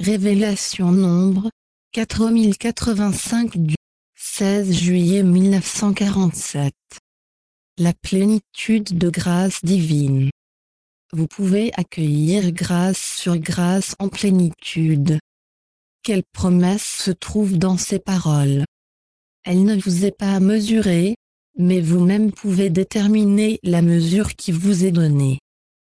Révélation nombre 4085 du 16 juillet 1947. La plénitude de grâce divine. Vous pouvez accueillir grâce sur grâce en plénitude. Quelle promesse se trouve dans ces paroles? Elle ne vous est pas mesurée, mais vous-même pouvez déterminer la mesure qui vous est donnée.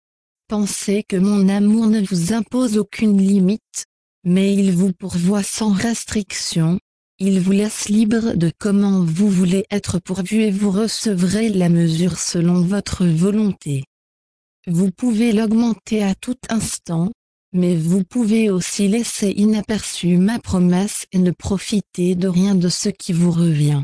Pensez que mon amour ne vous impose aucune limite, mais il vous pourvoit sans restriction, il vous laisse libre de comment vous voulez être pourvu et vous recevrez la mesure selon votre volonté. Vous pouvez l'augmenter à tout instant, mais vous pouvez aussi laisser inaperçue ma promesse et ne profiter de rien de ce qui vous revient.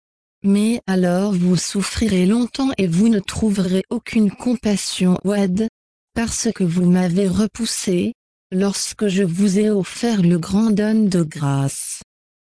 Mais alors vous souffrirez longtemps et vous ne trouverez aucune compassion ou aide, parce que vous m'avez repoussé, lorsque je vous ai offert le grand don de grâce.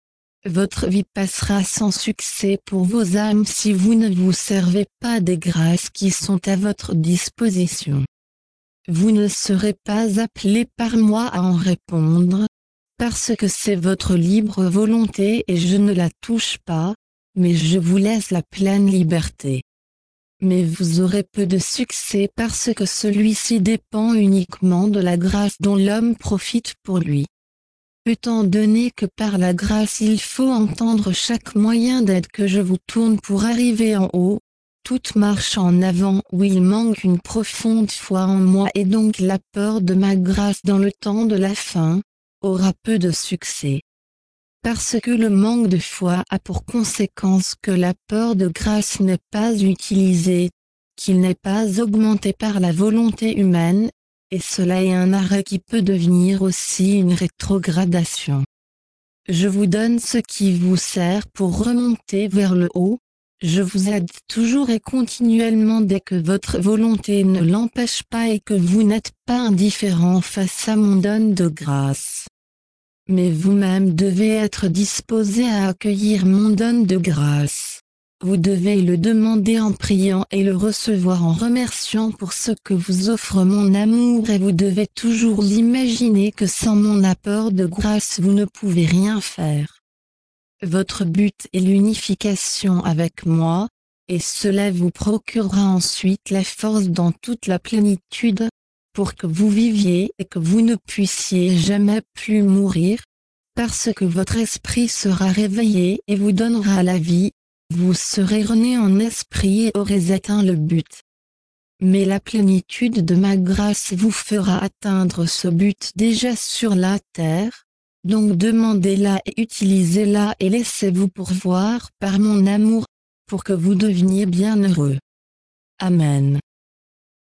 Votre vie passera sans succès pour vos âmes si vous ne vous servez pas des grâces qui sont à votre disposition. Vous ne serez pas appelé par moi à en répondre, parce que c'est votre libre volonté et je ne la touche pas, mais je vous laisse la pleine liberté. Mais vous aurez peu de succès parce que celui-ci dépend uniquement de la grâce dont l'homme profite pour lui. Étant donné que par la grâce il faut entendre chaque moyen d'aide que je vous tourne pour arriver en haut, toute marche en avant où il manque une profonde foi en moi et donc l'apport de ma grâce dans le temps de la fin, aura peu de succès. Parce que le manque de foi a pour conséquence que l'apport de grâce n'est pas utilisé, qu'il n'est pas augmenté par la volonté humaine, et cela est un arrêt qui peut devenir aussi une rétrogradation. Je vous donne ce qui vous sert pour remonter vers le haut, je vous aide toujours et continuellement dès que votre volonté ne l'empêche pas et que vous n'êtes pas indifférent face à mon don de grâce. Mais vous-même devez être disposé à accueillir mon don de grâce. Vous devez le demander en priant et le recevoir en remerciant pour ce que vous offre mon amour et vous devez toujours l'imaginer que sans mon apport de grâce vous ne pouvez rien faire. Votre but est l'unification avec moi, et cela vous procurera ensuite la force dans toute la plénitude, pour que vous viviez et que vous ne puissiez jamais plus mourir, parce que votre esprit sera réveillé et vous donnera la vie, vous serez rené en esprit et aurez atteint le but. Mais la plénitude de ma grâce vous fera atteindre ce but déjà sur la terre, donc demandez-la et utilisez-la et laissez-vous pourvoir par mon amour, pour que vous deveniez bien heureux. Amen.